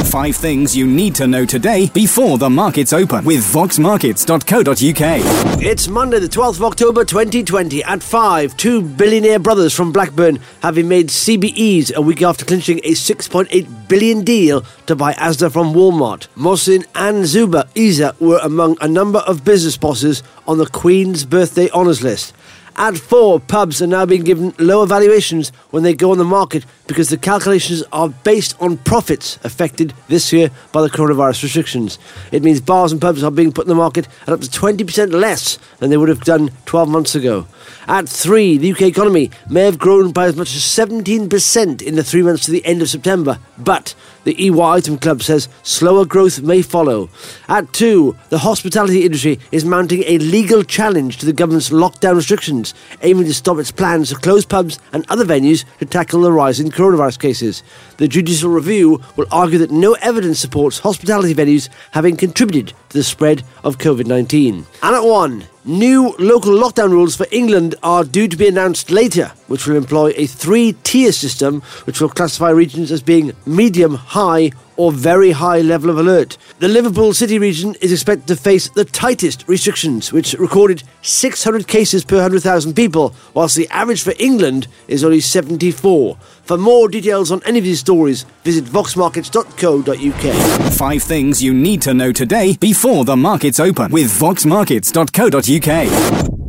5 things you need to know today before the markets open with voxmarkets.co.uk. It's Monday, the 12th of October 2020. At 5, two billionaire brothers from Blackburn have been made CBEs a week after clinching a $6.8 billion deal to buy Asda from Walmart. Mohsin and Zuba Isa were among a number of business bosses on the Queen's birthday honours list. At 4, pubs are now being given lower valuations when they go on the market because the calculations are based on profits affected this year by the coronavirus restrictions. It means bars and pubs are being put in the market at up to 20% less than they would have done 12 months ago. At 3, the UK economy may have grown by as much as 17% in the 3 months to the end of September, but the EY Item Club says slower growth may follow. At 2, the hospitality industry is mounting a legal challenge to the government's lockdown restrictions, aiming to stop its plans to close pubs and other venues to tackle the rise in coronavirus cases. The judicial review will argue that no evidence supports hospitality venues having contributed to the spread of COVID-19. And at 1, new local lockdown rules for England are due to be announced later, which will employ a 3-tier system which will classify regions as being medium, high or very high level of alert. The Liverpool City region is expected to face the tightest restrictions, which recorded 600 cases per 100,000 people, whilst the average for England is only 74. For more details on any of these stories, visit voxmarkets.co.uk. 5 things you need to know today before the markets open with voxmarkets.co.uk.